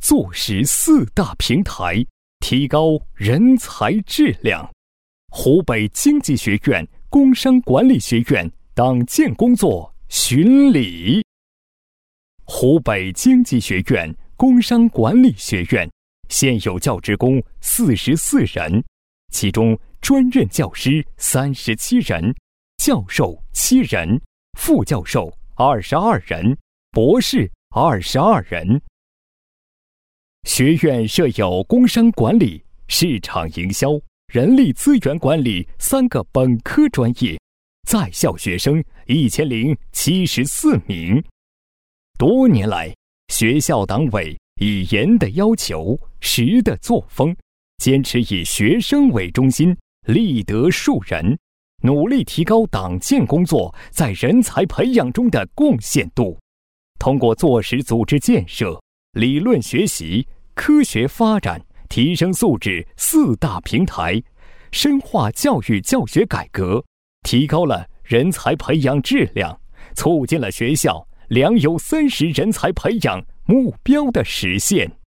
坐实4大平台，提高人才质量。湖北经济学院工商管理学院党建工作巡礼。湖北经济学院工商管理学院现有教职工44人，其中专任教师37人，教授7人，副教授22人，博士22人。学院设有工商管理、市场营销、人力资源管理3个本科专业，在校学生1074名。多年来，学校党委以严的要求、实的作风，坚持以学生为中心，立德树人，努力提高党建工作在人才培养中的贡献度。通过做实组织建设、理论学习、科学发展、提升素质4大平台，深化教育教学改革，提高了人才培养质量，促进了学校良有30人才培养目标的实现。